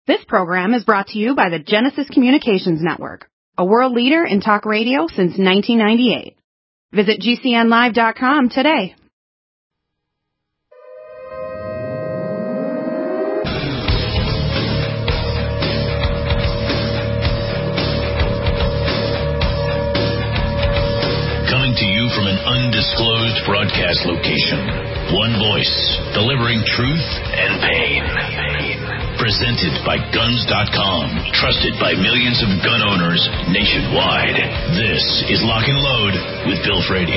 This program is brought to you by the Genesis Communications Network, a world leader in talk radio since 1998. Visit GCNlive.com today. Coming to you from an undisclosed broadcast location. One voice, delivering truth and pain. Presented by Guns.com, trusted by millions of gun owners nationwide. This is Lock and Load with Bill Frady.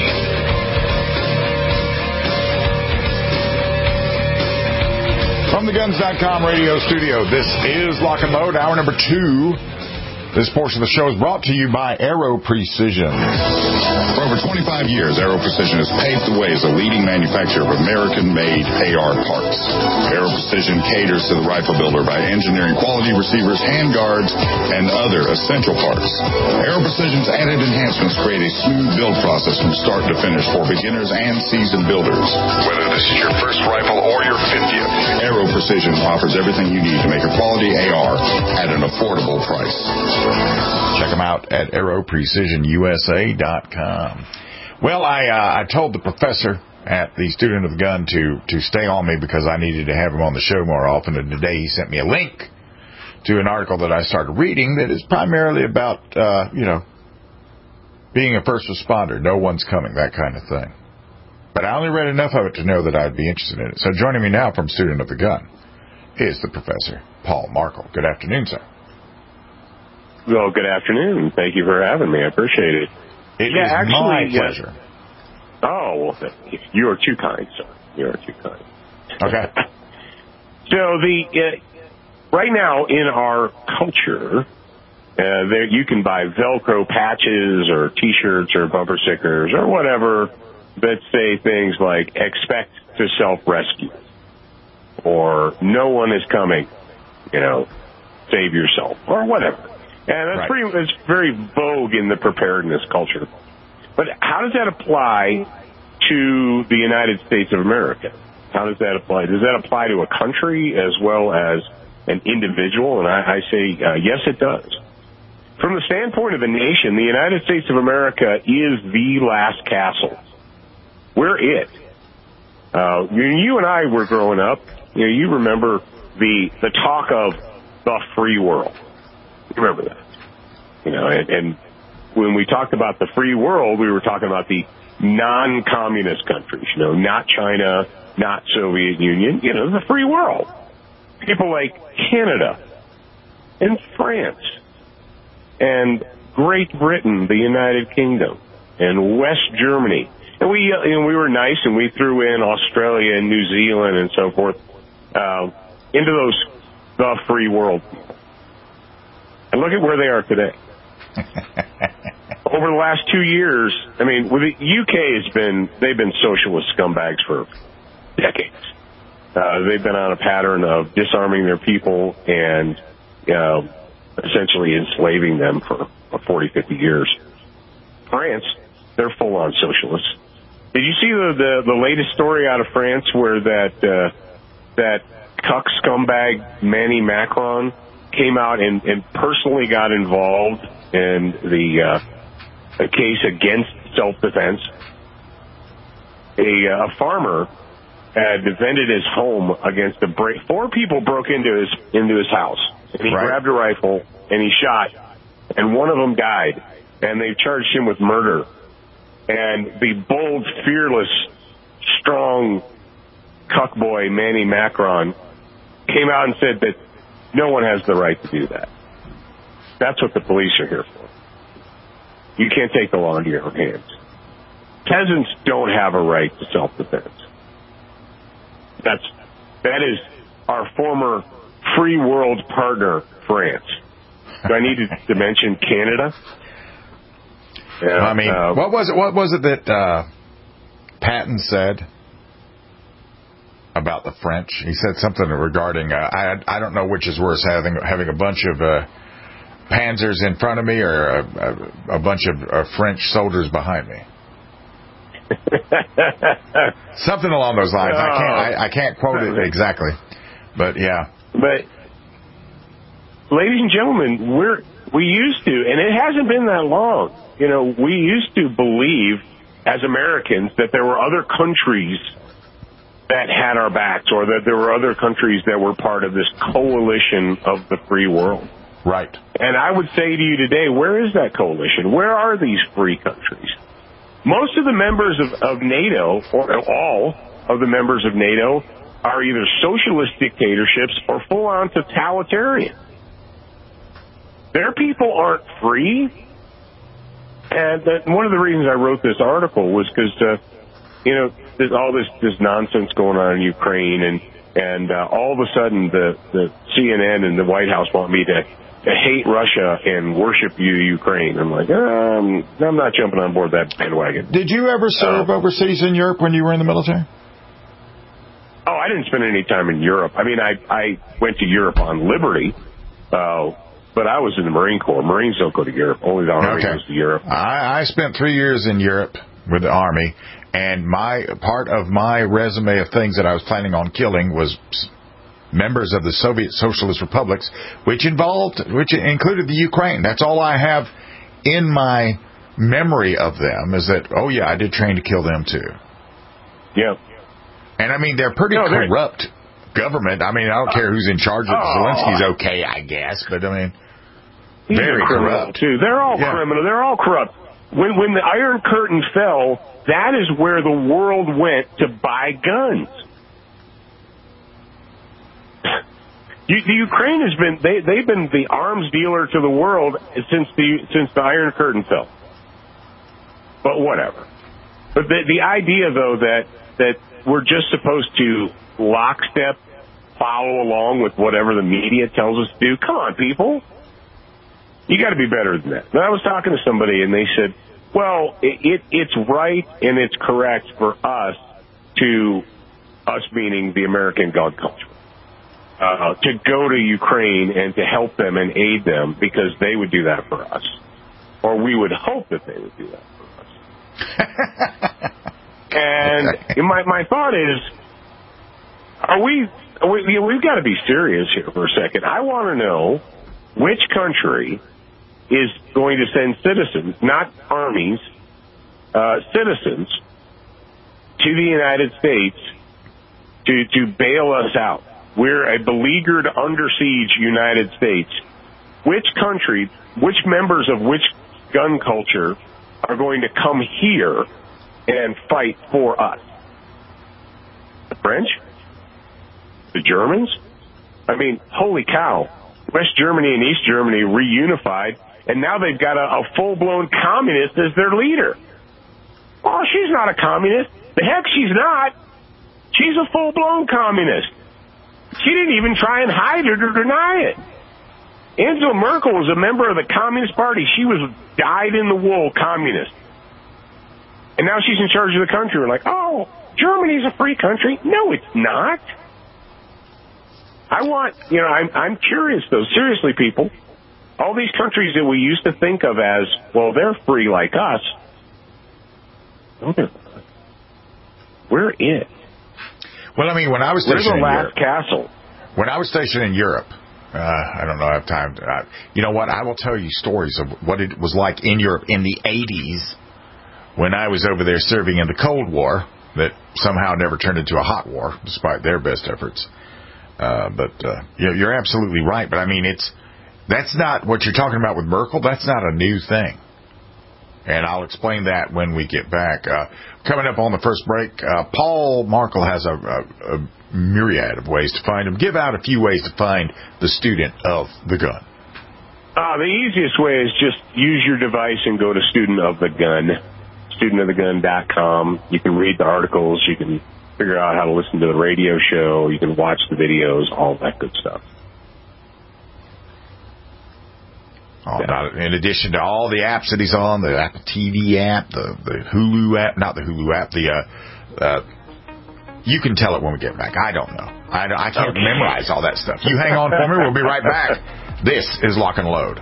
From the Guns.com radio studio, this is Lock and Load, hour number 2. This portion of the show is brought to you by Aero Precision. For over 25 years, Aero Precision has paved the way as a leading manufacturer of American-made AR parts. Aero Precision caters to the rifle builder by engineering quality receivers, handguards, and other essential parts. Aero Precision's added enhancements create a smooth build process from start to finish for beginners and seasoned builders. Whether this is your first rifle or your 50th, Aero Precision offers everything you need to make a quality AR at an affordable price. Check them out at aeroprecisionusa.com. Well, I told the professor at the Student of the Gun to stay on me because I needed to have him on the show more often, and today he sent me a link to an article that I started reading that is primarily about, being a first responder, no one's coming, that kind of thing. But I only read enough of it to know that I'd be interested in it. So joining me now from Student of the Gun is the Professor Paul Markel. Good afternoon, sir. Well, good afternoon. Thank you for having me. I appreciate it. It is my pleasure. Oh, well, you are too kind, sir. You are too kind. Okay. So right now in our culture, you can buy Velcro patches or T-shirts or bumper stickers or whatever that say things like "expect to self-rescue" or "no one is coming," save yourself or whatever. And that's right. it's very vogue in the preparedness culture. But how does that apply to the United States of America? How does that apply? Does that apply to a country as well as an individual? And I say, yes, it does. From the standpoint of the nation, the United States of America is the last castle. We're it. You and I were growing up. You remember the talk of the free world. Remember that. And when we talked about the free world, we were talking about the non-communist countries, not China, not Soviet Union, the free world. People like Canada and France and Great Britain, the United Kingdom, and West Germany. And we were nice, and we threw in Australia and New Zealand and so forth into the free world. And look at where they are today. Over the last 2 years, the UK they've been socialist scumbags for decades. They've been on a pattern of disarming their people and essentially enslaving them for 40, 50 years. France, they're full-on socialists. Did you see the latest story out of France where that cuck scumbag Manny Macron came out and personally got involved in the case against self-defense? A farmer had defended his home against 4 people broke into his house, and he grabbed a rifle and he shot, and one of them died, and they charged him with murder. And the bold, fearless, strong cuckboy Manny Macron came out and said that no one has the right to do that. That's what the police are here for. You can't take the law into your own hands. Peasants don't have a right to self-defense. That is our former free world partner, France. Do I need to mention Canada? Yeah, what was it that Patton said about the French? He said something regarding I don't know which is worse, having a bunch of panzers in front of me or a bunch of French soldiers behind me. Something along those lines. I can't quote it exactly, but yeah. But ladies and gentlemen, we used to, and it hasn't been that long, we used to believe as Americans that there were other countries that had our backs, or that there were other countries that were part of this coalition of the free world. Right. And I would say to you today, where is that coalition? Where are these free countries? Most of the members of NATO, or all of the members of NATO, are either socialist dictatorships or full-on totalitarian. Their people aren't free. And one of the reasons I wrote this article was because, there's all this nonsense going on in Ukraine, and all of a sudden the CNN and the White House want me to hate Russia and worship Ukraine. I'm like, I'm not jumping on board that bandwagon. Did you ever serve overseas in Europe when you were in the military? Oh, I didn't spend any time in Europe. I mean, I went to Europe on liberty, but I was in the Marine Corps. Marines don't go to Europe. Only the Army goes to Europe. I spent 3 years in Europe with the Army, and part of my resume of things that I was planning on killing was members of the Soviet Socialist Republics, which included the Ukraine. That's all I have in my memory of them, is that, oh yeah, I did train to kill them too. Yeah. And I mean, they're pretty corrupt government. I mean, I don't care who's in charge of it. Zelensky's okay, I guess, but I mean, very corrupt too. They're all criminal. They're all corrupt. When the Iron Curtain fell, that is where the world went to buy guns. The Ukraine has been they've been the arms dealer to the world since the Iron Curtain fell. But whatever. But the idea though that we're just supposed to lockstep follow along with whatever the media tells us to do. Come on, people. You got to be better than that. And I was talking to somebody, and they said, well, it's right and it's correct for us meaning the American gun culture, to go to Ukraine and to help them and aid them because they would do that for us. Or we would hope that they would do that for us. And my thought is, we've got to be serious here for a second. I want to know which country is going to send citizens, not armies, citizens, to the United States to bail us out. We're a beleaguered, under siege United States. Which country, which members of which gun culture are going to come here and fight for us? The French? The Germans? I mean, holy cow. West Germany and East Germany reunified, and now they've got a full-blown communist as their leader. Oh, she's not a communist. The heck she's not. She's a full-blown communist. She didn't even try and hide it or deny it. Angela Merkel was a member of the Communist Party. She was dyed-in-the-wool communist. And now she's in charge of the country. We're like, oh, Germany's a free country. No, it's not. I'm curious, though. Seriously, people. All these countries that we used to think of as, well, they're free like us. No, they're not. We're it. Well, I mean, when I was stationed in Europe, castle. When I was stationed in Europe, I don't know, I have time. You know what? I will tell you stories of what it was like in Europe in the 80s when I was over there serving in the Cold War that somehow never turned into a hot war, despite their best efforts. You're absolutely right. But I mean, that's not what you're talking about with Merkel. That's not a new thing. And I'll explain that when we get back. Coming up on the first break, Paul Markel has a myriad of ways to find him. Give out a few ways to find the student of the gun. The easiest way is just use your device and go to Student of the Gun, studentofthegun.com. You can read the articles. You can figure out how to listen to the radio show. You can watch the videos, all that good stuff. In addition to all the apps that he's on, the Apple TV app, the Hulu app, not the Hulu app, you can tell it when we get back. I don't know. I can't memorize all that stuff. You hang on for me. We'll be right back. This is Lock and Load.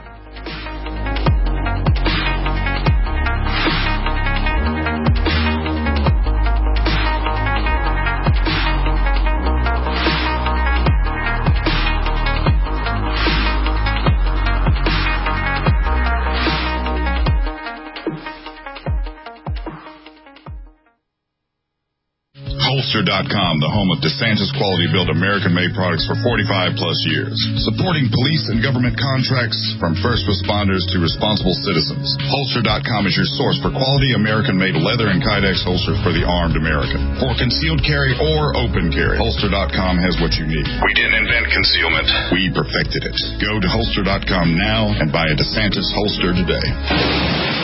Holster.com, the home of DeSantis quality-built American-made products for 45-plus years. Supporting police and government contracts from first responders to responsible citizens. Holster.com is your source for quality American-made leather and Kydex holsters for the armed American. For concealed carry or open carry, Holster.com has what you need. We didn't invent concealment. We perfected it. Go to Holster.com now and buy a DeSantis holster today.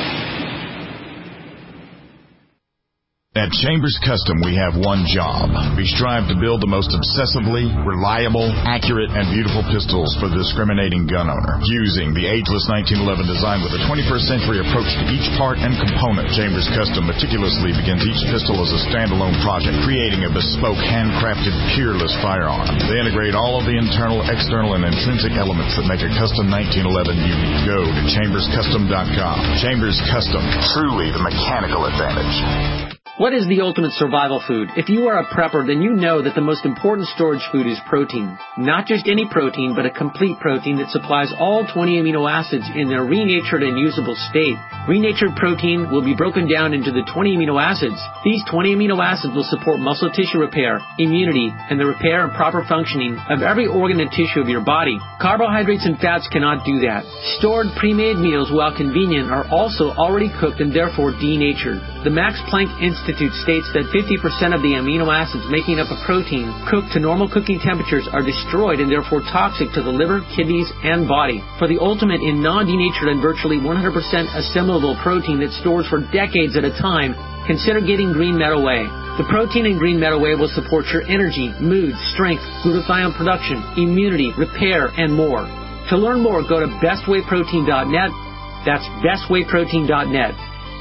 At Chambers Custom, we have one job. We strive to build the most obsessively reliable, accurate, and beautiful pistols for the discriminating gun owner. Using the ageless 1911 design with a 21st century approach to each part and component, Chambers Custom meticulously begins each pistol as a standalone project, creating a bespoke, handcrafted, peerless firearm. They integrate all of the internal, external, and intrinsic elements that make a custom 1911 unique. Go to ChambersCustom.com. Chambers Custom, truly the mechanical advantage. What is the ultimate survival food? If you are a prepper, then you know that the most important storage food is protein. Not just any protein, but a complete protein that supplies all 20 amino acids in their renatured and usable state. Renatured protein will be broken down into the 20 amino acids. These 20 amino acids will support muscle tissue repair, immunity, and the repair and proper functioning of every organ and tissue of your body. Carbohydrates and fats cannot do that. Stored pre-made meals, while convenient, are also already cooked and therefore denatured. The Max Planck Institute states that 50% of the amino acids making up a protein cooked to normal cooking temperatures are destroyed and therefore toxic to the liver, kidneys, and body. For the ultimate in non-denatured and virtually 100% assimilable protein that stores for decades at a time, consider getting Green Meadow Whey. The protein in Green Meadow Whey will support your energy, mood, strength, glutathione production, immunity, repair, and more. To learn more, go to bestwayprotein.net. That's bestwayprotein.net.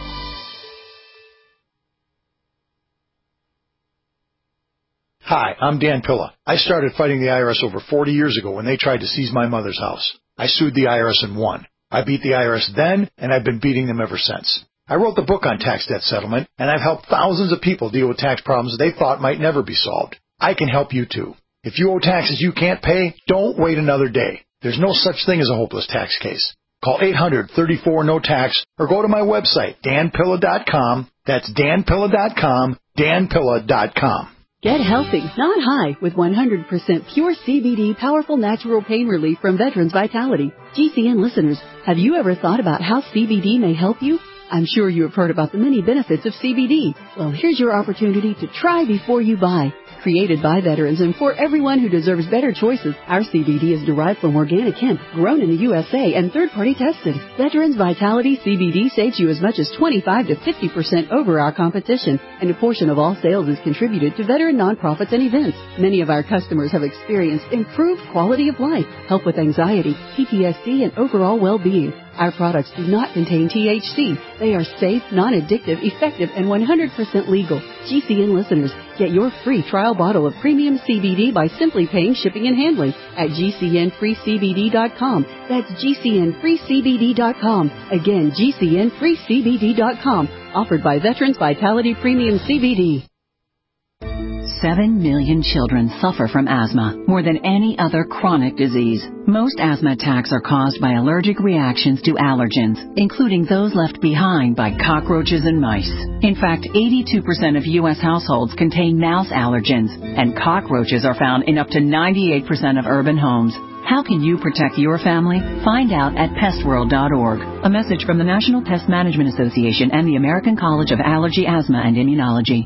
Hi, I'm Dan Pilla. I started fighting the IRS over 40 years ago when they tried to seize my mother's house. I sued the IRS and won. I beat the IRS then, and I've been beating them ever since. I wrote the book on tax debt settlement, and I've helped thousands of people deal with tax problems they thought might never be solved. I can help you too. If you owe taxes you can't pay, don't wait another day. There's no such thing as a hopeless tax case. Call 800-34-NO-TAX or go to my website, danpilla.com. That's danpilla.com, danpilla.com. Get healthy, not high, with 100% pure CBD powerful natural pain relief from Veterans Vitality. GCN listeners, have you ever thought about how CBD may help you? I'm sure you have heard about the many benefits of CBD. Well, here's your opportunity to try before you buy. Created by veterans and for everyone who deserves better choices, our CBD is derived from organic hemp, grown in the USA and third-party tested. Veterans Vitality CBD saves you as much as 25 to 50% over our competition, and a portion of all sales is contributed to veteran nonprofits and events. Many of our customers have experienced improved quality of life, help with anxiety, PTSD, and overall well-being. Our products do not contain THC. They are safe, non-addictive, effective, and 100% legal. GCN listeners, get your free trial bottle of premium CBD by simply paying shipping and handling at GCNFreeCBD.com. That's GCNFreeCBD.com. Again, GCNFreeCBD.com. Offered by Veterans Vitality Premium CBD. 7 million children suffer from asthma, more than any other chronic disease. Most asthma attacks are caused by allergic reactions to allergens, including those left behind by cockroaches and mice. In fact, 82% of U.S. households contain mouse allergens, and cockroaches are found in up to 98% of urban homes. How can you protect your family? Find out at pestworld.org. A message from the National Pest Management Association and the American College of Allergy, Asthma, and Immunology.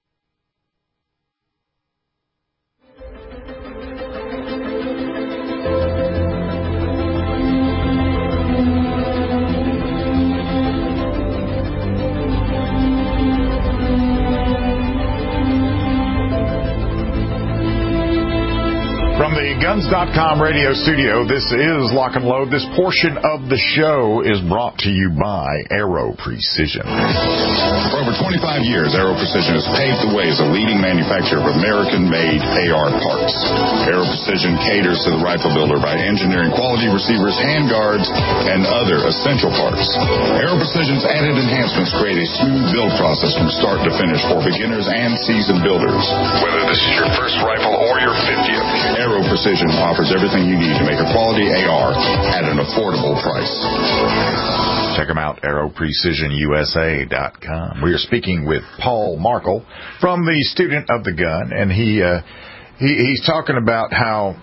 From the Guns.com radio studio, this is Lock and Load. This portion of the show is brought to you by Aero Precision. For over 25 years, Aero Precision has paved the way as a leading manufacturer of American-made AR parts. Aero Precision caters to the rifle builder by engineering quality receivers, handguards, and other essential parts. Aero Precision's added enhancements create a smooth build process from start to finish for beginners and seasoned builders. Whether this is your first rifle or your 50th, Aero Precision offers everything you need to make a quality AR at an affordable price. Check them out, AeroPrecisionUSA.com. We are speaking with Paul Markel from the Student of the Gun, and he's talking about how,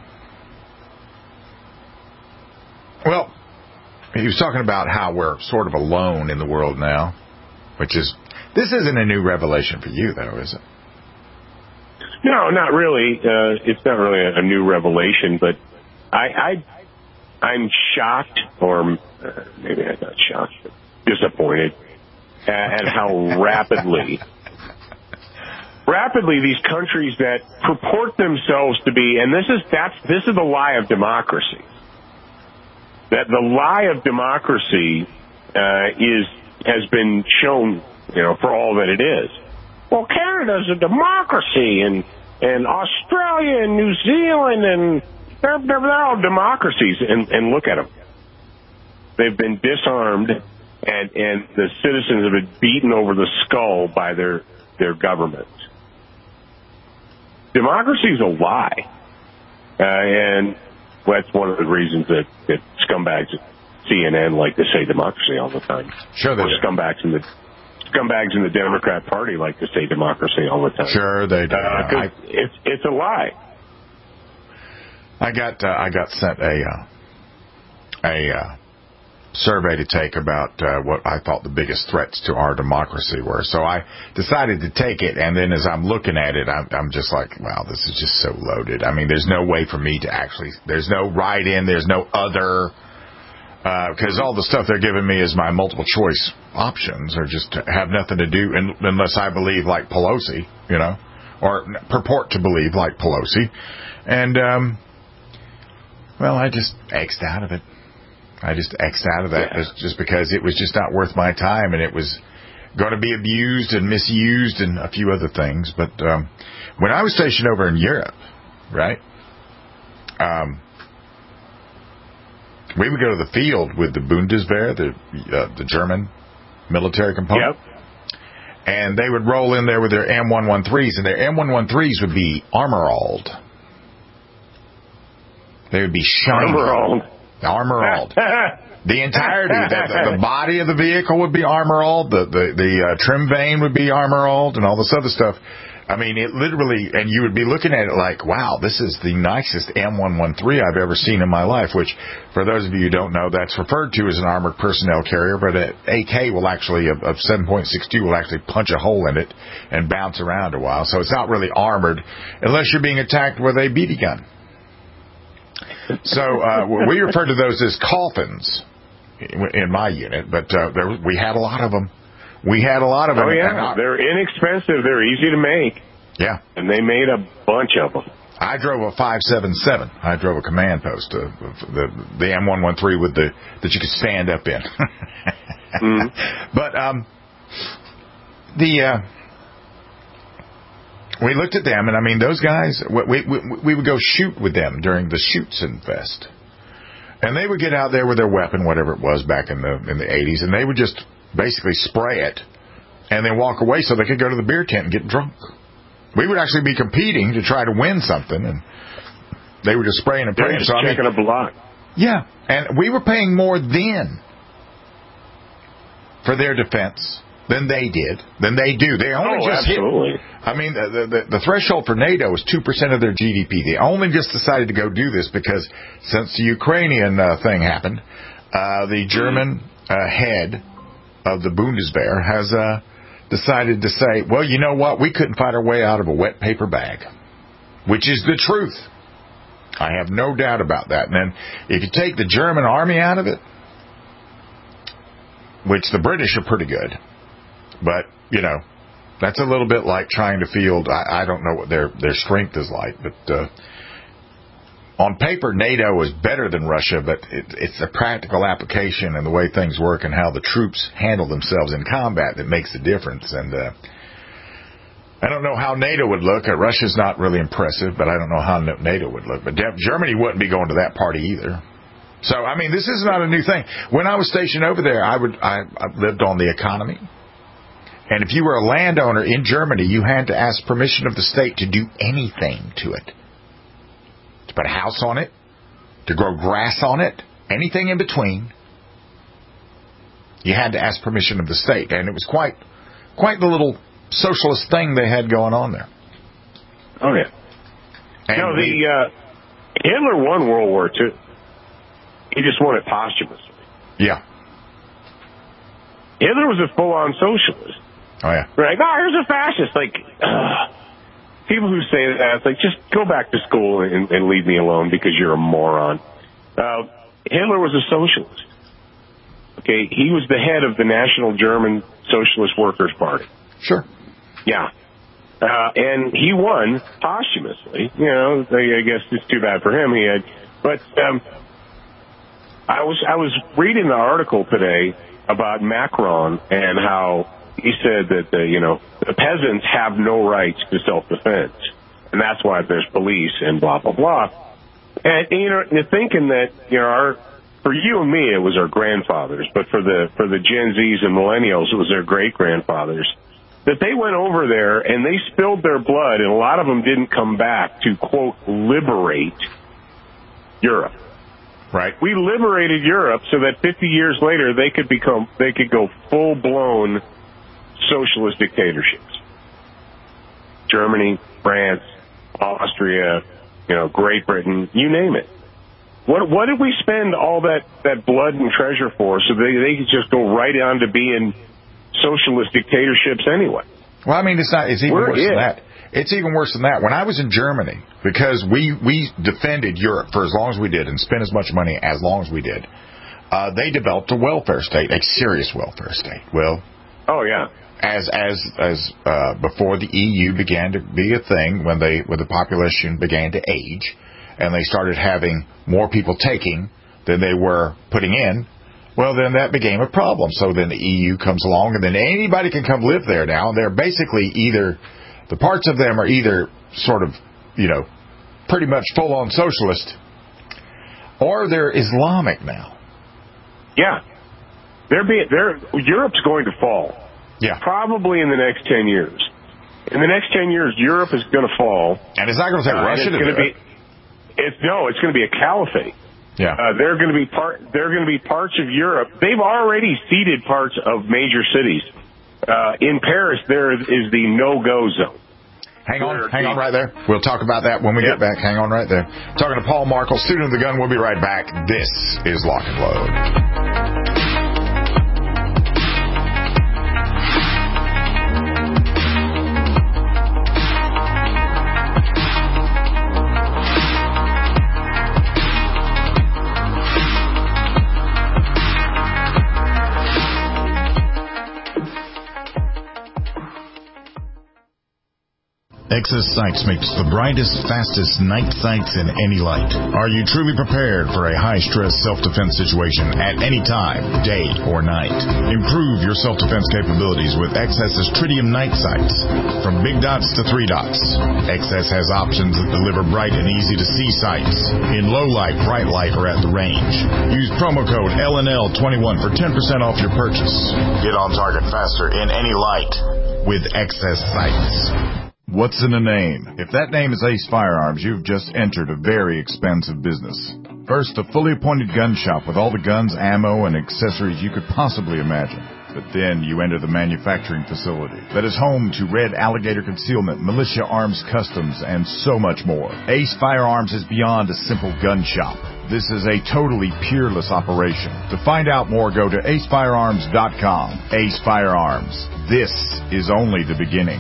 well, he was talking about how we're sort of alone in the world now, which is, this isn't a new revelation for you, though, is it? No, not really. It's not really a new revelation, but I'm shocked, or maybe I'm not shocked, but disappointed at how rapidly these countries that purport themselves to be, and this is the lie of democracy. That the lie of democracy has been shown, for all that it is. Well, Canada's a democracy, and Australia and New Zealand, and they're all democracies, and look at them. They've been disarmed, and the citizens have been beaten over the skull by their governments. Democracy is a lie, and that's one of the reasons that scumbags at CNN like to say democracy all the time. Sure, they do. Scumbags in the Democrat Party like to say democracy all the time. Sure, they do. It's a lie. I got sent a survey to take about what I thought the biggest threats to our democracy were. So I decided to take it, and then as I'm looking at it, I'm just like, wow, this is just so loaded. I mean, there's no way for me to actually, there's no write-in, there's no other, because all the stuff they're giving me is my multiple choice options, or just have nothing to do unless I believe like Pelosi, or purport to believe like Pelosi. And, well, I just X'd out of it. I just X'd out of that just because it was just not worth my time, and it was going to be abused and misused and a few other things. But when I was stationed over in Europe, right, we would go to the field with the Bundeswehr, the German military component, and they would roll in there with their M113s, and their M113s would be armor-alled. They would be shiny. Armor-alled. The entirety, the body of the vehicle would be armor-alled, the trim vane would be armor-alled, and all this other stuff. I mean, it literally, and you would be looking at it like, wow, this is the nicest M113 I've ever seen in my life, which, for those of you who don't know, that's referred to as an armored personnel carrier, but an AK will actually, of 7.62, will actually punch a hole in it and bounce around a while. So it's not really armored unless you're being attacked with a BB gun. So we refer to those as coffins in my unit, but we had a lot of them. We had a lot of them. Oh, yeah. They're inexpensive. They're easy to make. Yeah. And they made a bunch of them. I drove a 577. I drove a command post, the M113 with that you could stand up in. Mm-hmm. But we looked at them, and I mean, those guys, we would go shoot with them during the Schützenfest. And they would get out there with their weapon, whatever it was back in the 80s, and they would just basically spray it and then walk away so they could go to the beer tent and get drunk. We would actually be competing to try to win something, and they were just spraying and praying. Just checking a block. Yeah, and we were paying more then for their defense than they did, than they do. They only just absolutely. hit. I mean, the threshold for NATO is 2% of their GDP. They only just decided to go do this because since the Ukrainian thing happened, the German head of the Bundeswehr has decided to say, well, you know what? We couldn't fight our way out of a wet paper bag, which is the truth. I have no doubt about that. And then if you take the German army out of it, which the British are pretty good, but, that's a little bit like trying to field, I don't know what their strength is like, but on paper, NATO is better than Russia, but it's the practical application and the way things work and how the troops handle themselves in combat that makes the difference. And I don't know how NATO would look. Russia's not really impressive, but I don't know how NATO would look. But Germany wouldn't be going to that party either. So, I mean, this is not a new thing. When I was stationed over there, I lived on the economy. And if you were a landowner in Germany, you had to ask permission of the state to do anything to it. To put a house on it, to grow grass on it, anything in between. You had to ask permission of the state, and it was quite the little socialist thing they had going on there. Oh, yeah. And Hitler won World War II. He just won it posthumously. Yeah. Hitler was a full-on socialist. Oh, yeah. Right? No, here's a fascist. Like, people who say that, it's like, just go back to school and leave me alone because you're a moron. Hitler was a socialist. Okay? He was the head of the National German Socialist Workers' Party. Sure. Yeah. And he won posthumously. You know, I guess it's too bad for him. But I was reading the article today about Macron and how he said that the peasants have no rights to self-defense, and that's why there's police and blah blah blah. And you're thinking that for you and me it was our grandfathers, but for the Gen Zs and millennials it was their great grandfathers. That they went over there and they spilled their blood, and a lot of them didn't come back to, quote, liberate Europe. Right. We liberated Europe so that 50 years later they could go full-blown socialist dictatorships. Germany, France, Austria, Great Britain, you name it. What did we spend all that blood and treasure for so they could just go right on to being socialist dictatorships anyway? Well, I mean, it's even worse than that. It's even worse than that. When I was in Germany, because we defended Europe for as long as we did and spent as much money as long as we did, they developed a welfare state, a serious welfare state. Well, oh yeah, as before the EU began to be a thing, when the population began to age, and they started having more people taking than they were putting in. Well, then that became a problem. So then the EU comes along, and then anybody can come live there now. And they're basically the parts of them are either sort of, pretty much full-on socialist, or they're Islamic now. Yeah. Europe's going to fall. Yeah. Probably in the next 10 years. In the next 10 years, Europe is going to fall. And it's not going to take Russia to do it. It's going to be a caliphate. Yeah. They're going to be parts of Europe. They've already ceded parts of major cities. In Paris, there is the no-go zone. Hang on right there. We'll talk about that when we get back. Hang on right there. Talking to Paul Markel, student of the gun. We'll be right back. This is Lock and Load. Excess Sights makes the brightest, fastest night sights in any light. Are you truly prepared for a high-stress self-defense situation at any time, day or night? Improve your self-defense capabilities with XS's Tritium night sights. From big dots to 3 dots, XS has options that deliver bright and easy-to-see sights in low light, bright light, or at the range. Use promo code LNL21 for 10% off your purchase. Get on target faster in any light with XS Sights. What's in a name? If that name is Ace Firearms, you've just entered a very expensive business. First, a fully appointed gun shop with all the guns, ammo, and accessories you could possibly imagine. But then you enter the manufacturing facility that is home to Red Alligator Concealment, Militia Arms Customs, and so much more. Ace Firearms is beyond a simple gun shop. This is a totally peerless operation. To find out more, go to acefirearms.com. Ace Firearms. This is only the beginning.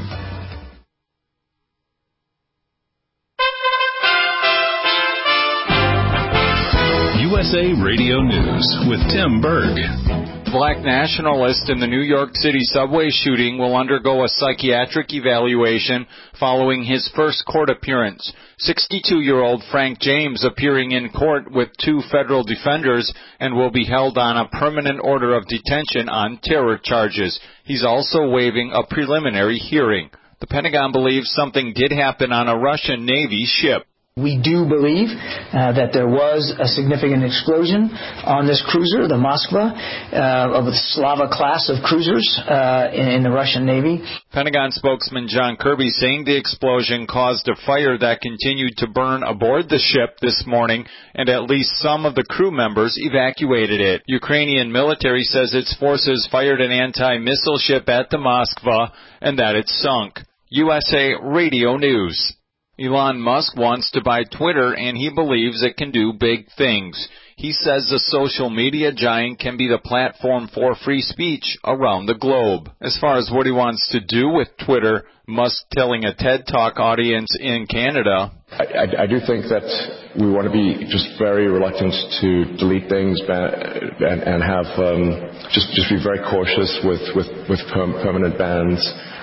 USA Radio News with Tim Berg. Black nationalist in the New York City subway shooting will undergo a psychiatric evaluation following his first court appearance. 62-year-old Frank James appearing in court with 2 federal defenders and will be held on a permanent order of detention on terror charges. He's also waiving a preliminary hearing. The Pentagon believes something did happen on a Russian Navy ship. We do believe that there was a significant explosion on this cruiser, the Moskva, of the Slava class of cruisers in the Russian Navy. Pentagon spokesman John Kirby saying the explosion caused a fire that continued to burn aboard the ship this morning, and at least some of the crew members evacuated it. Ukrainian military says its forces fired an anti-missile ship at the Moskva and that it sunk. USA Radio News. Elon Musk wants to buy Twitter, and he believes it can do big things. He says the social media giant can be the platform for free speech around the globe. As far as what he wants to do with Twitter, Musk telling a TED Talk audience in Canada, I do think that we want to be just very reluctant to delete things and have just be very cautious with permanent bans.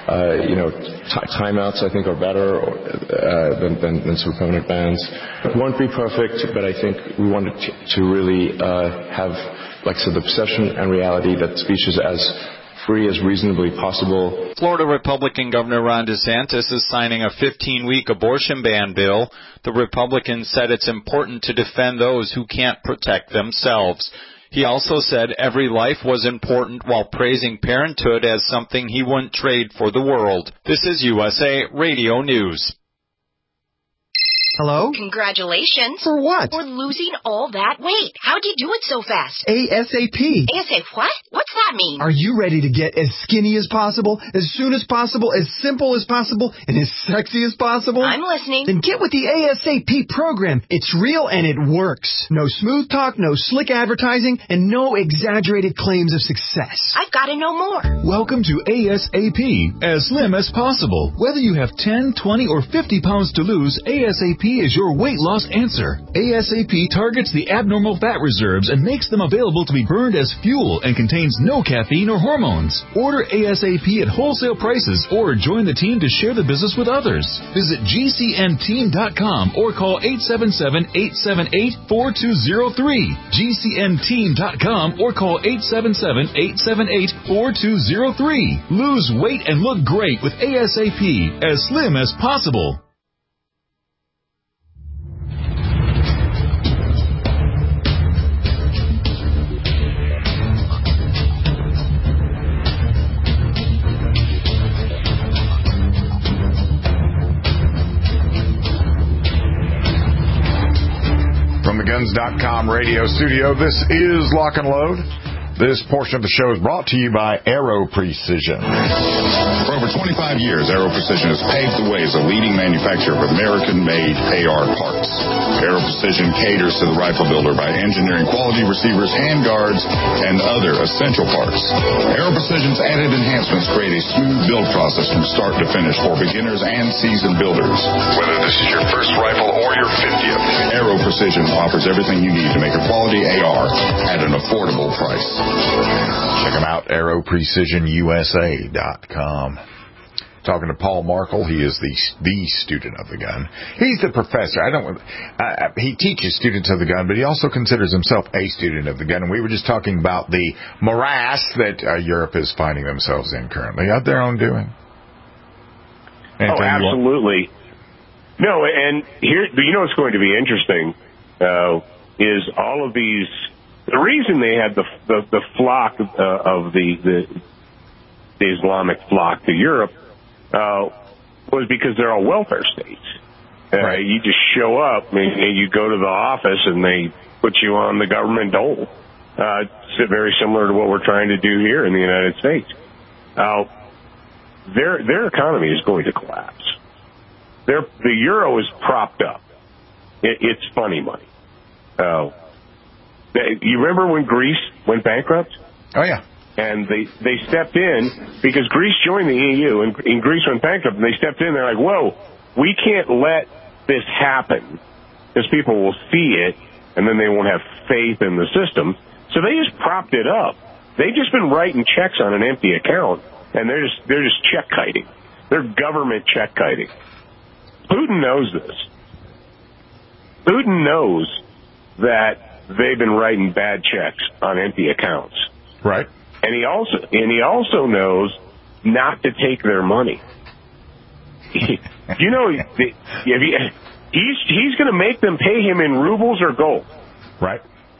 Timeouts I think are better than sort of permanent bans. It won't be perfect, but I think we wanted to really have, like I said, the perception and reality that speech is as free as reasonably possible. Florida Republican Governor Ron DeSantis is signing a 15-week abortion ban bill. The Republican said it's important to defend those who can't protect themselves. He also said every life was important while praising parenthood as something he wouldn't trade for the world. This is USA Radio News. Hello? Congratulations. For what? For losing all that weight. How'd you do it so fast? ASAP. ASAP what? What's that mean? Are you ready to get as skinny as possible, as soon as possible, as simple as possible, and as sexy as possible? I'm listening. Then get with the ASAP program. It's real and it works. No smooth talk, no slick advertising, and no exaggerated claims of success. I've got to know more. Welcome to ASAP, as slim as possible. Whether you have 10, 20, or 50 pounds to lose, ASAP is your weight loss answer. ASAP targets the abnormal fat reserves and makes them available to be burned as fuel and contains no caffeine or hormones. Order ASAP at wholesale prices or join the team to share the business with others. Visit GCNteam.com or call 877-878-4203. GCNteam.com or call 877-878-4203. Lose weight and look great with ASAP, as slim as possible. From the Guns.com radio studio, this is Lock and Load. This portion of the show is brought to you by Aero Precision. For over 25 years, Aero Precision has paved the way as a leading manufacturer of American-made AR parts. Aero Precision caters to the rifle builder by engineering quality receivers, handguards, and other essential parts. Aero Precision's added enhancements create a smooth build process from start to finish for beginners and seasoned builders. Whether this is your first rifle or your 50th, Aero Precision offers everything you need to make a quality AR at an affordable price. Check them out, AeroPrecisionUSA.com. Talking to Paul Markle, he is the student of the gun. He's the professor. He teaches students of the gun, but he also considers himself a student of the gun. And we were just talking about the morass that Europe is finding themselves in currently, of their own doing. Anything absolutely. No, and here, what's going to be interesting is all of these. The reason they had the flock of the Islamic flock to Europe was because they're all welfare states. Right. You just show up and you go to the office and they put you on the government dole. It's very similar to what we're trying to do here in the United States. Their economy is going to collapse. The euro is propped up. It's funny money. You remember when Greece went bankrupt? Oh, yeah. And they stepped in because Greece joined the EU and Greece went bankrupt, and they stepped in. They're like, whoa, we can't let this happen because people will see it and then they won't have faith in the system. So they just propped it up. They've just been writing checks on an empty account, and they're just check kiting. They're government check kiting. Putin knows this. Putin knows that they've been writing bad checks on empty accounts. Right. And he also knows not to take their money. He's going to make them pay him in rubles or gold. Right.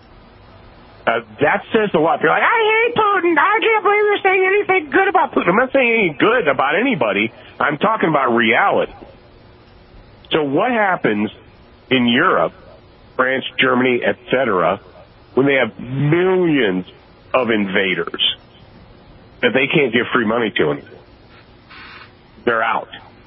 That says a lot. They're like, I hate Putin. I can't believe you're saying anything good about Putin. I'm not saying anything good about anybody. I'm talking about reality. So what happens in Europe, France, Germany, etc., when they have millions of invaders that they can't give free money to anymore? They're out.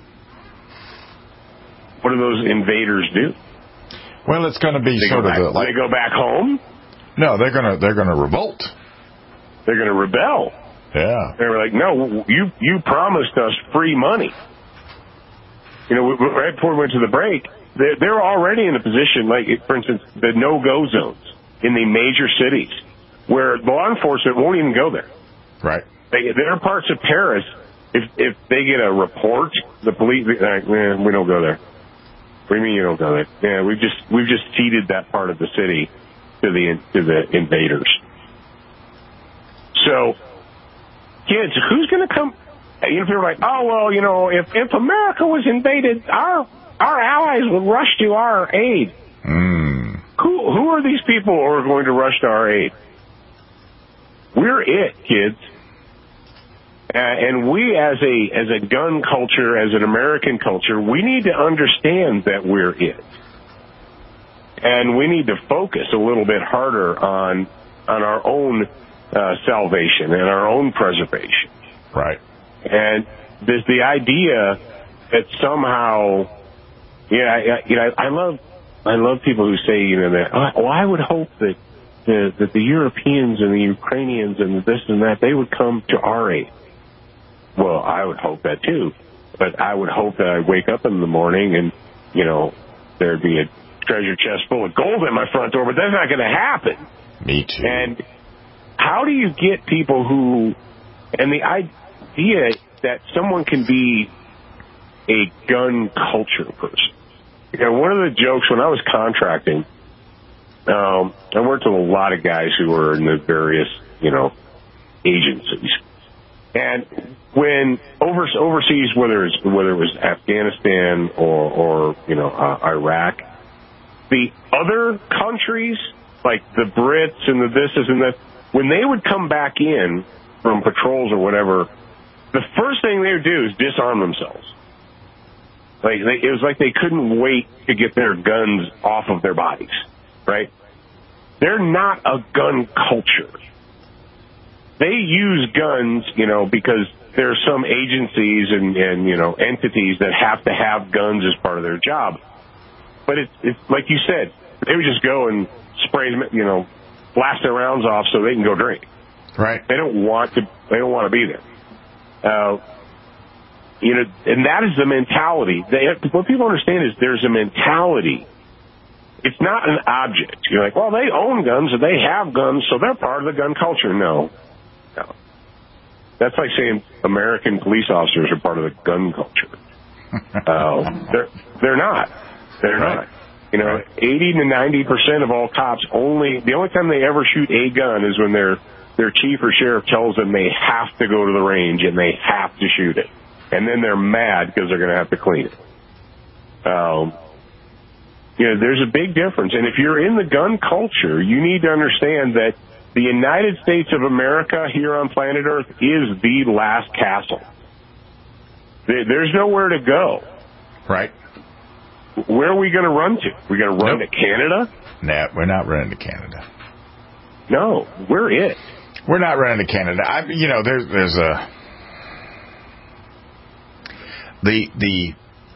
What do those invaders do? Well, it's going to be sort of they go back home. No, they're gonna revolt. They're going to rebel. Yeah. They were like, no, you promised us free money. You know, right before we went to the break, they're already in a position, like, for instance, the no-go zones in the major cities, where law enforcement won't even go there. Right. There are parts of Paris, if they get a report, the police, they're like, we don't go there. What do you mean you don't go there? Yeah, we've just ceded that part of the city to the invaders. So, kids, who's going to come? You know, people are like, oh, well, you know, if America was invaded, our allies would rush to our aid. Who are these people who are going to rush to our aid? We're it, kids. And we, as a gun culture, as an American culture, we need to understand that we're it. And we need to focus a little bit harder on our own salvation and our own preservation. Right. And there's the idea that somehow, I love people who say, you know, that, well, I would hope that the Europeans and the Ukrainians and this and that, they would come to our aid. Well, I would hope that too, but I would hope that I wake up in the morning and, you know, there'd be a treasure chest full of gold at my front door, but that's not going to happen. Me too. And how do you get people who, and the idea that someone can be a gun culture person. You know, one of the jokes when I was contracting, I worked with a lot of guys who were in the various, you know, agencies. And when overseas, whether it was Afghanistan or you know, Iraq, the other countries, like the Brits and the thises and that, when they would come back in from patrols or whatever, the first thing they would do is disarm themselves. It was like they couldn't wait to get their guns off of their bodies, right? They're not a gun culture. They use guns, you know, because there are some agencies and you know, entities that have to have guns as part of their job. But it's like you said, they would just go and spray, you know, blast their rounds off so they can go drink. Right. They don't want to be there. You know, and that is the mentality. What people understand is there's a mentality. It's not an object. You're like, well, they own guns and they have guns, so they're part of the gun culture. No. That's like saying American police officers are part of the gun culture. They're not. They're not. You know, 80 to 90% of all cops the only time they ever shoot a gun is when their chief or sheriff tells them they have to go to the range and they have to shoot it. And then they're mad because they're going to have to clean it. You know, there's a big difference. And if you're in the gun culture, you need to understand that the United States of America here on planet Earth is the last castle. There's nowhere to go. Right. Where are we going to run to? We're going to run to Canada? Nah, we're not running to Canada. No, we're it. We're not running to Canada. You know, there's a... The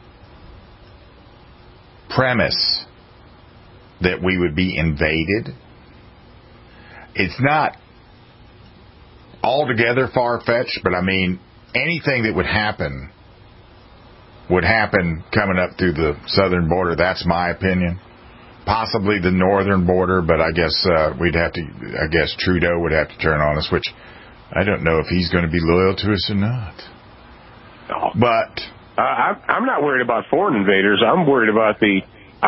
premise that we would be invaded, it's not altogether far-fetched, but I mean, anything that would happen coming up through the southern border. That's my opinion. Possibly the northern border, but I guess Trudeau would have to turn on us, which I don't know if he's going to be loyal to us or not. No. But I'm not worried about foreign invaders. I'm worried about the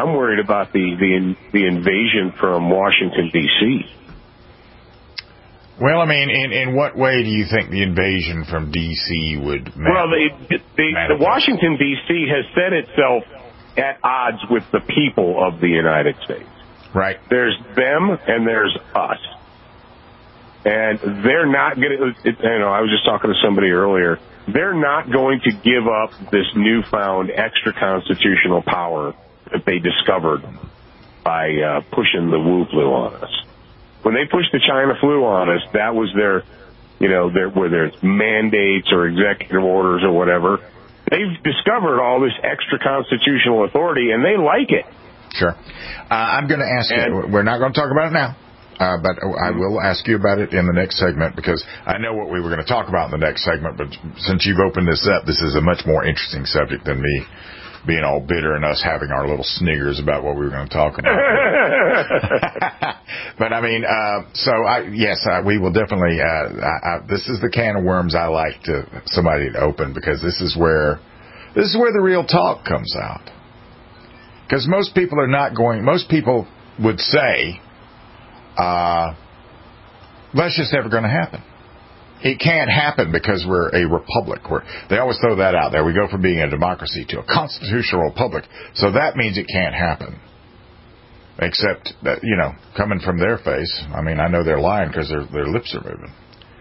invasion from Washington, D.C. Well, I mean, in what way do you think the invasion from D.C. would manifest? Well, the Washington, D.C. has set itself at odds with the people of the United States. Right. There's them and there's us. And they're not going to, I was just talking to somebody earlier, they're not going to give up this newfound extra constitutional power that they discovered by pushing the Wu flu on us. When they pushed the China flu on us, that was their, whether it's mandates or executive orders or whatever, they've discovered all this extra constitutional authority, and they like it. Sure. I'm going to ask you, we're not going to talk about it now, but I will ask you about it in the next segment, because I know what we were going to talk about in the next segment, but since you've opened this up, this is a much more interesting subject than me being all bitter and us having our little sniggers about what we were going to talk about. But I mean, we will definitely, this is the can of worms I like somebody to open, because this is where the real talk comes out. Because most people would say, that's just never going to happen. It can't happen because we're a republic. They always throw that out there. We go from being a democracy to a constitutional republic. So that means it can't happen. Except that, coming from their face, I mean, I know they're lying because their lips are moving.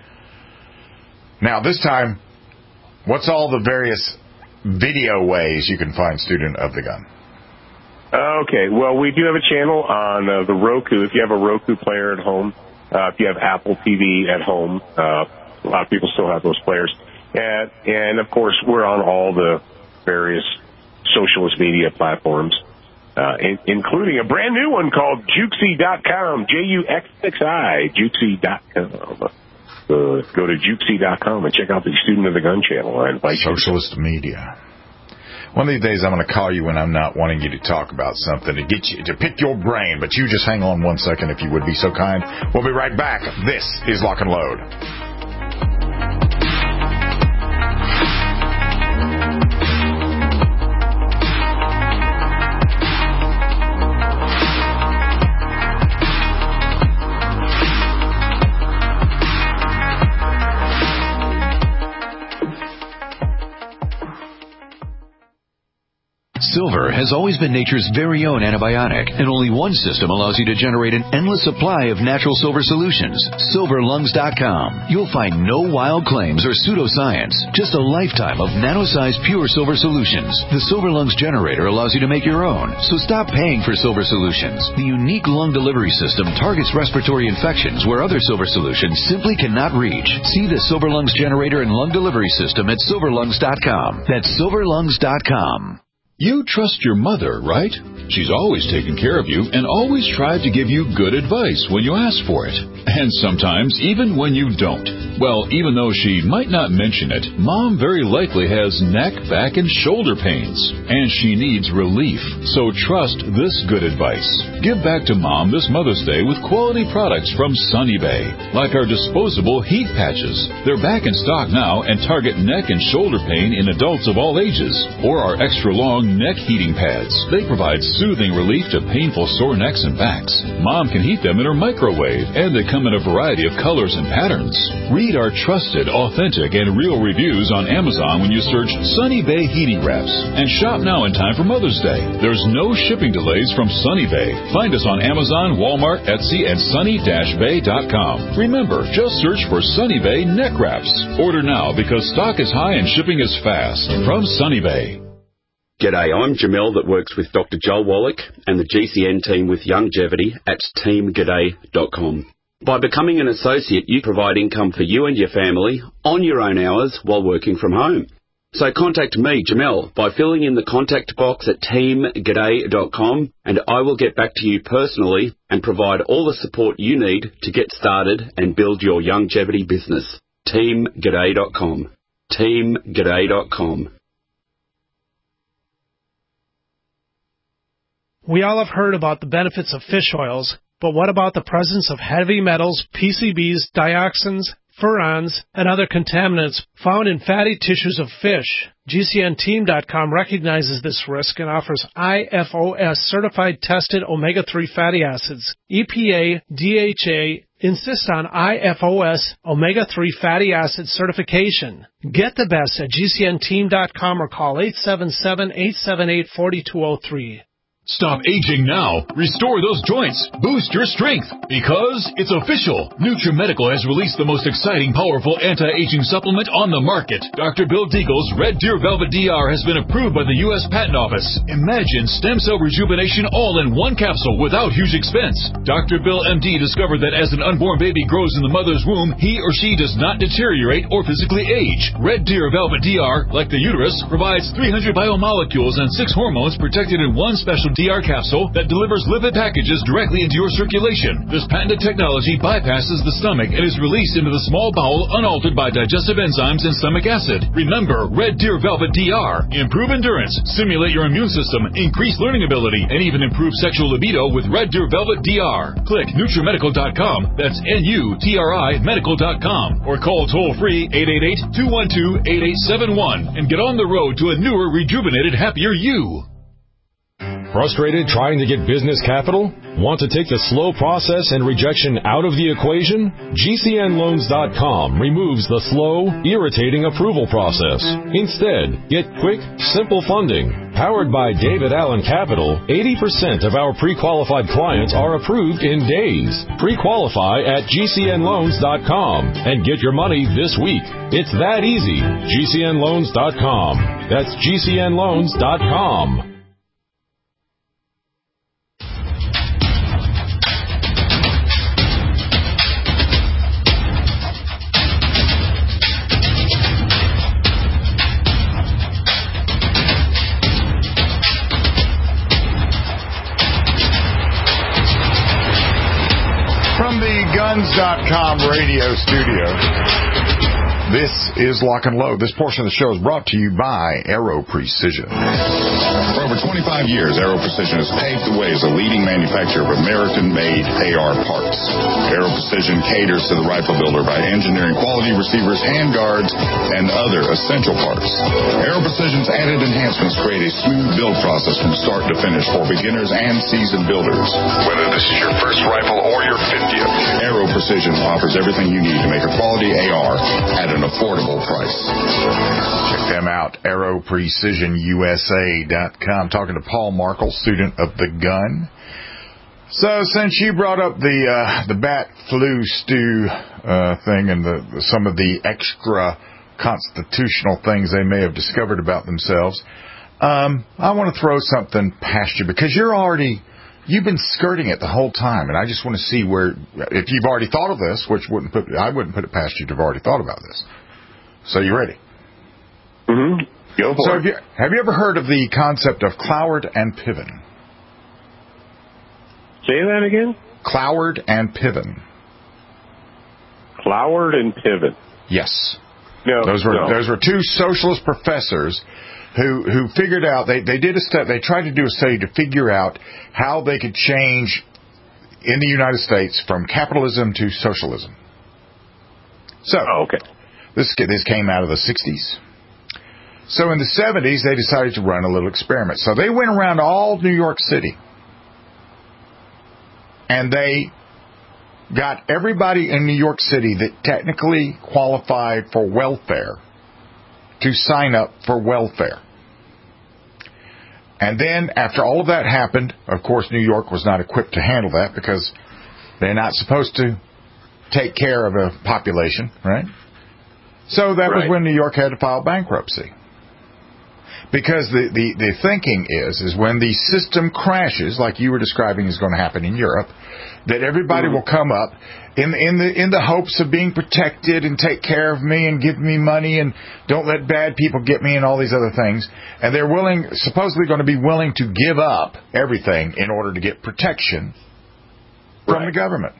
Now, this time, what's all the various video ways you can find Student of the Gun? Okay, well, we do have a channel on the Roku. If you have a Roku player at home, if you have Apple TV at home, a lot of people still have those players. And of course, we're on all the various socialist media platforms, including a brand new one called Juxi.com, Juxi, Juxi.com. Go to Juxi.com and check out the Student of the Gun channel. I invite you. Socialist media. One of these days, I'm going to call you when I'm not wanting you to talk about something to get you to pick your brain. But you just hang on 1 second, if you would be so kind. We'll be right back. This is Lock and Load. Silver has always been nature's very own antibiotic, and only one system allows you to generate an endless supply of natural silver solutions. SilverLungs.com. You'll find no wild claims or pseudoscience, just a lifetime of nano-sized pure silver solutions. The Silver Lungs generator allows you to make your own, so stop paying for silver solutions. The unique lung delivery system targets respiratory infections where other silver solutions simply cannot reach. See the Silver Lungs generator and lung delivery system at SilverLungs.com. That's SilverLungs.com. You trust your mother, right? She's always taken care of you and always tried to give you good advice when you ask for it. And sometimes even when you don't. Well, even though she might not mention it, Mom very likely has neck, back, and shoulder pains. And she needs relief. So trust this good advice. Give back to Mom this Mother's Day with quality products from Sunny Bay. Like our disposable heat patches. They're back in stock now and target neck and shoulder pain in adults of all ages. Or our extra long neck heating pads. They provide soothing relief to painful sore necks and backs. Mom can heat them in her microwave, and they come in a variety of colors and patterns. Read our trusted, authentic, and real reviews on Amazon when you search Sunny Bay Heating Wraps. And shop now in time for Mother's Day. There's no shipping delays from Sunny Bay. Find us on Amazon, Walmart, Etsy, and sunny-bay.com. Remember, just search for Sunny Bay Neck Wraps. Order now because stock is high and shipping is fast. From Sunny Bay. G'day, I'm Jamel that works with Dr. Joel Wallach and the GCN team with Longevity at teamg'day.com. By becoming an associate, you provide income for you and your family on your own hours while working from home. So contact me, Jamel, by filling in the contact box at teamg'day.com, and I will get back to you personally and provide all the support you need to get started and build your longevity business. teamg'day.com. teamg'day.com. We all have heard about the benefits of fish oils, but what about the presence of heavy metals, PCBs, dioxins, furans, and other contaminants found in fatty tissues of fish? GCNteam.com recognizes this risk and offers IFOS certified tested omega-3 fatty acids, EPA, DHA, insist on IFOS omega-3 fatty acid certification. Get the best at GCNteam.com or call 877-878-4203. Stop aging now. Restore those joints. Boost your strength. Because it's official. NutriMedical has released the most exciting, powerful anti-aging supplement on the market. Dr. Bill Deagle's Red Deer Velvet DR has been approved by the U.S. Patent Office. Imagine stem cell rejuvenation all in one capsule without huge expense. Dr. Bill MD discovered that as an unborn baby grows in the mother's womb, he or she does not deteriorate or physically age. Red Deer Velvet DR, like the uterus, provides 300 biomolecules and 6 hormones protected in one special DR capsule that delivers lipid packages directly into your circulation. This patented technology bypasses the stomach and is released into the small bowel unaltered by digestive enzymes and stomach acid. Remember, Red Deer Velvet DR. Improve endurance, stimulate your immune system, increase learning ability, and even improve sexual libido with Red Deer Velvet DR. Click NutriMedical.com, that's NUTRI Medical.com, or call toll-free 888-212-8871 and get on the road to a newer, rejuvenated, happier you. Frustrated trying to get business capital? Want to take the slow process and rejection out of the equation? GCNloans.com removes the slow, irritating approval process. Instead, get quick, simple funding. Powered by David Allen Capital, 80% of our pre-qualified clients are approved in days. Pre-qualify at GCNloans.com and get your money this week. It's that easy. GCNloans.com. That's GCNloans.com. Guns.com radio studio. This is Lock and Load. This portion of the show is brought to you by Aero Precision. For over 25 years, Aero Precision has paved the way as a leading manufacturer of American-made AR parts. Aero Precision caters to the rifle builder by engineering quality receivers, handguards, and other essential parts. Aero Precision's added enhancements create a smooth build process from start to finish for beginners and seasoned builders. Whether this is your first rifle or your 50th, Aero Precision offers everything you need to make a quality AR at an affordable price. Check them out, AeroPrecisionUSA.com. Talking to Paul Markle, student of the gun. So, since you brought up the bat flu stew thing and some of the extra constitutional things they may have discovered about themselves, I want to throw something past you because you've been skirting it the whole time, and I just want to see if you've already thought of this, which I wouldn't put it past you to have already thought about this. So you ready? Mm-hmm. Go for it. Have you ever heard of the concept of Cloward and Piven? Say that again? Cloward and Piven. Cloward and Piven. Yes. No. Those were two socialist professors who figured out they did a study. They tried to do a study to figure out how they could change in the United States from capitalism to socialism. So, okay. This came out of the 60s. So in the 70s, they decided to run a little experiment. So they went around all New York City, and they got everybody in New York City that technically qualified for welfare to sign up for welfare. And then after all of that happened, of course, New York was not equipped to handle that because they're not supposed to take care of a population, right? So that was when New York had to file bankruptcy. Because the thinking is when the system crashes, like you were describing is going to happen in Europe, that everybody will come up in the hopes of being protected and take care of me and give me money and don't let bad people get me and all these other things. And they're supposedly going to be willing to give up everything in order to get protection from the government.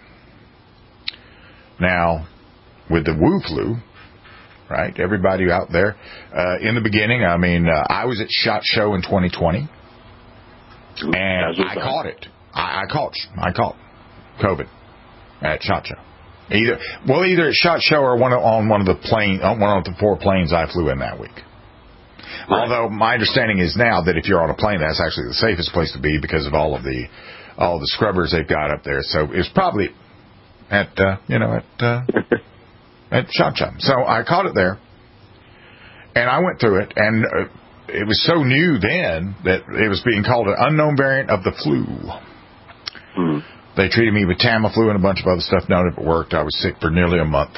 Now, with the Wu flu, right, everybody out there, in the beginning, I mean, I was at SHOT Show in 2020, and I caught it. I caught COVID at SHOT Show. Either at SHOT Show or on one of the 4 planes I flew in that week. Right. Although my understanding is now that if you're on a plane, that's actually the safest place to be because of all the scrubbers they've got up there. So it's probably at Shop Shop. So I caught it there, and I went through it, and it was so new then that it was being called an unknown variant of the flu. They treated me with Tamiflu and a bunch of other stuff. None of it worked. I was sick for nearly a month.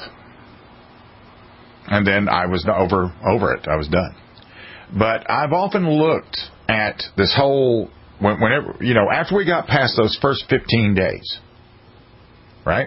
And then I was over it. I was done. But I've often looked at this whole, whenever, after we got past those first 15 days, right?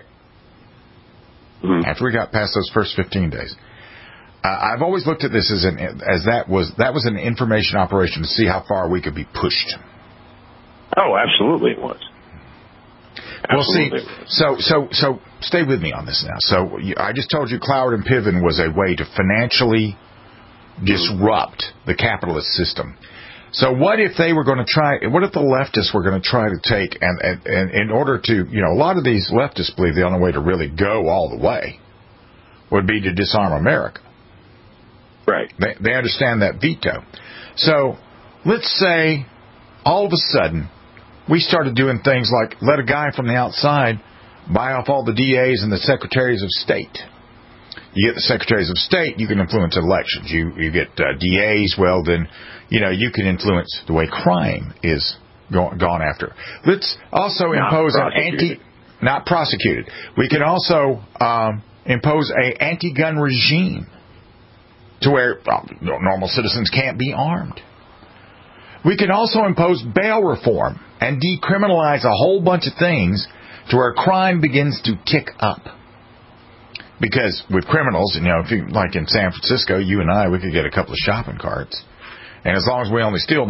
After we got past those first 15 days, I've always looked at this as that was an information operation to see how far we could be pushed. Oh, absolutely it was. Absolutely. Well, see, so stay with me on this now. So I just told you Cloward and Piven was a way to financially disrupt the capitalist system. So what if they were going to try? What if the leftists were going to try to take and in order to, a lot of these leftists believe the only way to really go all the way would be to disarm America. Right. They understand that veto. So let's say all of a sudden we started doing things like let a guy from the outside buy off all the DAs and the secretaries of state. You get the secretaries of state, you can influence elections. You get DAs, well, then, you can influence the way crime is gone after. Let's also impose not prosecuted. We can also impose a anti-gun regime to where normal citizens can't be armed. We can also impose bail reform and decriminalize a whole bunch of things to where crime begins to tick up. Because with criminals, if you, like in San Francisco, you and I, we could get a couple of shopping carts. And as long as we only steal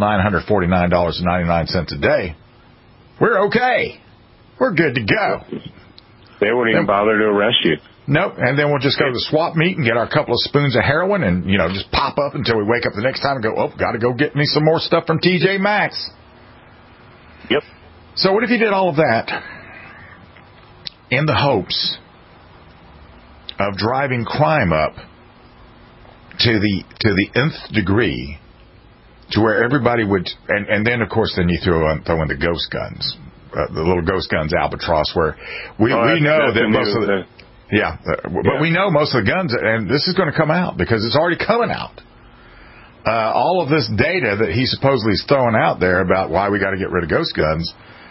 $949.99 a day, we're okay. We're good to go. They wouldn't even bother to arrest you. Nope. And then we'll just go to the swap meet and get our couple of spoons of heroin and, just pop up until we wake up the next time and go, got to go get me some more stuff from TJ Maxx. Yep. So what if you did all of that in the hopes of driving crime up to the nth degree to where everybody would, and then, of course, then you throw in the ghost guns, the little ghost guns albatross, where we know that most of the... Yeah, but we know most of the guns, and this is going to come out because it's already coming out. All of this data that he supposedly is throwing out there about why we got to get rid of ghost guns,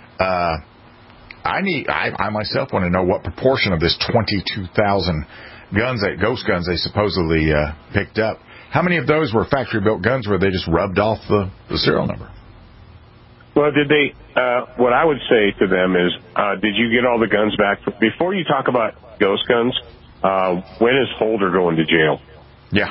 I myself want to know what proportion of this 22,000 ghost guns they supposedly picked up. How many of those were factory-built guns where they just rubbed off the serial number? Well, did they? What I would say to them is, did you get all the guns back? Before you talk about ghost guns, when is Holder going to jail? Yeah.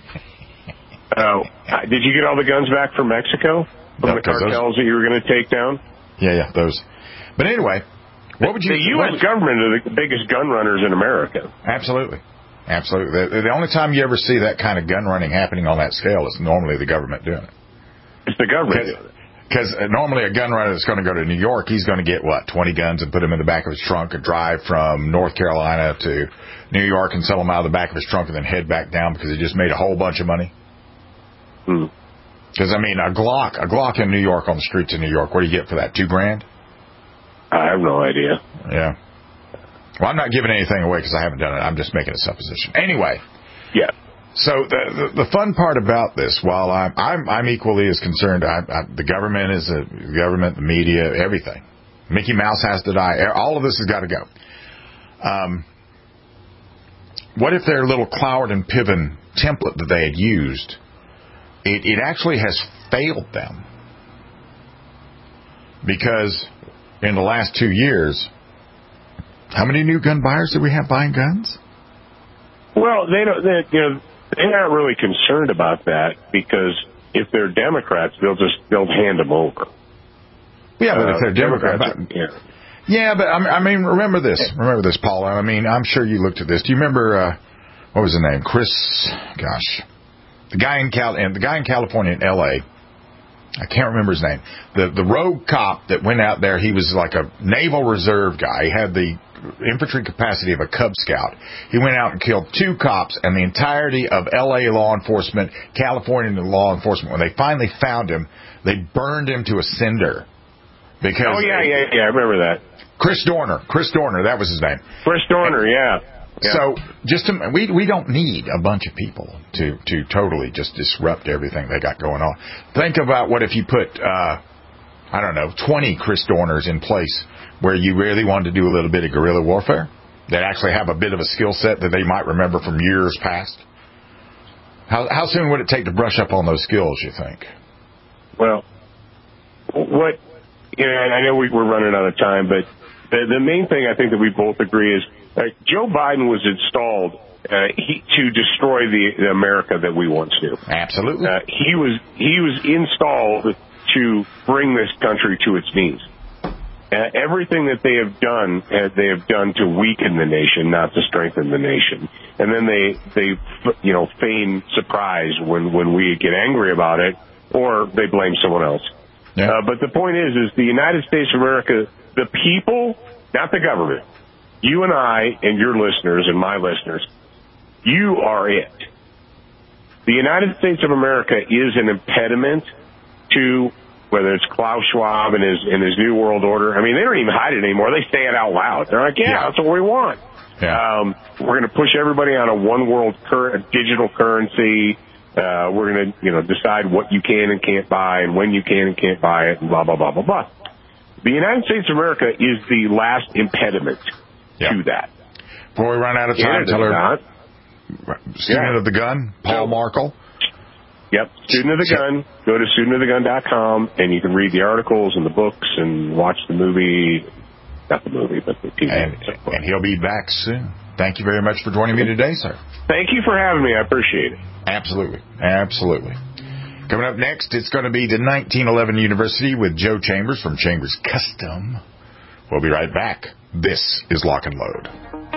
Did you get all the guns back from Mexico? From the cartels that you were going to take down? Yeah, those. But anyway, what would you... The U.S. government are the biggest gun runners in America. Absolutely. The only time you ever see that kind of gun running happening on that scale is normally the government doing it. It's the government doing it. Because normally a gun runner that's going to go to New York, he's going to get, 20 guns and put them in the back of his trunk and drive from North Carolina to New York and sell them out of the back of his trunk and then head back down because he just made a whole bunch of money. Because, a Glock in New York, on the streets of New York, what do you get for that, $2,000? I have no idea. Yeah. Well, I'm not giving anything away because I haven't done it. I'm just making a supposition. Anyway. Yeah. So the fun part about this, while I'm equally as concerned, the government is the government, the media, everything. Mickey Mouse has to die. All of this has got to go. What if their little Cloward and Piven template that they had used, it actually has failed them? Because in the last 2 years, how many new gun buyers did we have buying guns? Well, they're not really concerned about that because if they're Democrats, they'll hand them over. Yeah, but if they're Democrats, yeah, but remember this, Paula. I'm sure you looked at this. Do you remember what was his name? The guy in California in L.A. I can't remember his name. The rogue cop that went out there, he was like a Naval Reserve guy. He had the infantry capacity of a Cub Scout. He went out and killed 2 cops, and the entirety of L.A. law enforcement, California law enforcement, when they finally found him, they burned him to a cinder Because I remember that. Chris Dorner, that was his name. Chris Dorner, yeah. So we don't need a bunch of people to totally just disrupt everything they got going on. Think about what if you put 20 Chris Dorners in place where you really wanted to do a little bit of guerrilla warfare that actually have a bit of a skill set that they might remember from years past. How soon would it take to brush up on those skills, you think? Well, I know we're running out of time, but the main thing I think that we both agree is Joe Biden was installed to destroy the America that we once knew. Absolutely. He was installed to bring this country to its knees. Everything that they have done to weaken the nation, not to strengthen the nation. And then they feign surprise when we get angry about it, or they blame someone else. Yeah. But the point is the United States of America, the people, not the government. You and I and your listeners and my listeners, you are it. The United States of America is an impediment to whether it's Klaus Schwab and his New World Order. I mean, they don't even hide it anymore. They say it out loud. They're like, that's what we want. Yeah. We're going to push everybody on a one world digital currency. We're going to, decide what you can and can't buy and when you can and can't buy it and blah, blah, blah, blah, blah. The United States of America is the last impediment to that. Before we run out of time, tell her, Student of the Gun, Paul Markel. Yep, Student of the Gun. Go to studentofthegun.com and you can read the articles and the books and watch the movie. Not the movie, but the TV. And he'll be back soon. Thank you very much for joining me today, sir. Thank you for having me. I appreciate it. Absolutely. Coming up next, it's going to be the 1911 University with Joe Chambers from Chambers Custom. We'll be right back. This is Lock and Load.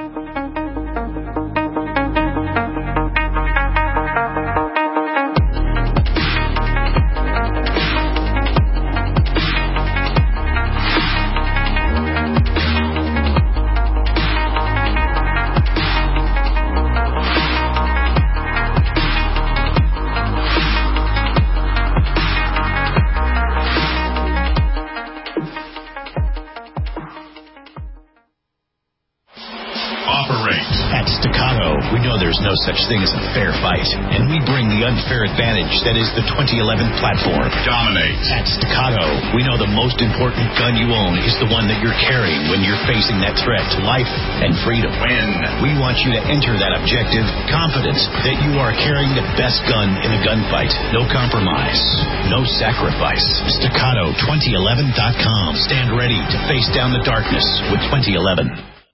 No such thing as a fair fight, and we bring the unfair advantage that is the 2011 platform. Dominate. At Staccato, we know the most important gun you own is the one that you're carrying when you're facing that threat to life and freedom. We want you to enter that objective confident that you are carrying the best gun in a gunfight. No compromise, no sacrifice. Staccato2011.com. Stand ready to face down the darkness with 2011.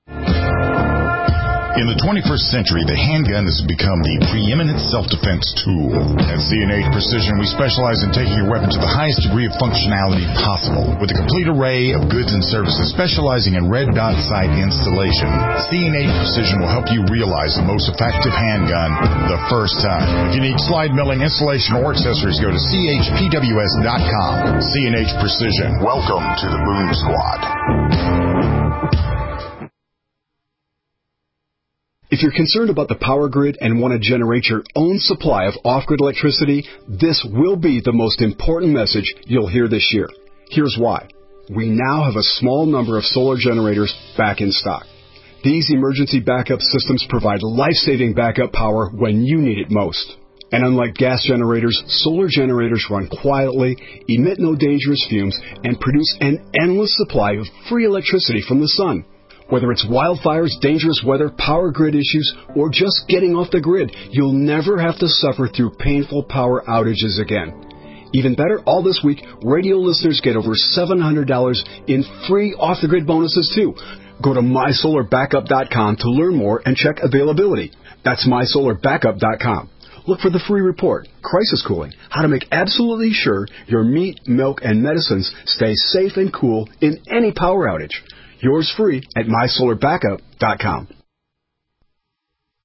In the 21st century, the handgun has become the preeminent self-defense tool. At C&H Precision, we specialize in taking your weapon to the highest degree of functionality possible. With a complete array of goods and services specializing in red dot sight installation, C&H Precision will help you realize the most effective handgun the first time. If you need slide milling, installation, or accessories, go to chpws.com. C&H Precision. Welcome to the Moon Squad. If you're concerned about the power grid and want to generate your own supply of off-grid electricity, this will be the most important message you'll hear this year. Here's why. We now have a small number of solar generators back in stock. These emergency backup systems provide life-saving backup power when you need it most. And unlike gas generators, solar generators run quietly, emit no dangerous fumes, and produce an endless supply of free electricity from the sun. Whether it's wildfires, dangerous weather, power grid issues, or just getting off the grid, you'll never have to suffer through painful power outages again. Even better, all this week, radio listeners get over $700 in free off-the-grid bonuses too. Go to mysolarbackup.com to learn more and check availability. That's mysolarbackup.com. Look for the free report, Crisis Cooling, how to make absolutely sure your meat, milk, and medicines stay safe and cool in any power outage. Yours free at mysolarbackup.com.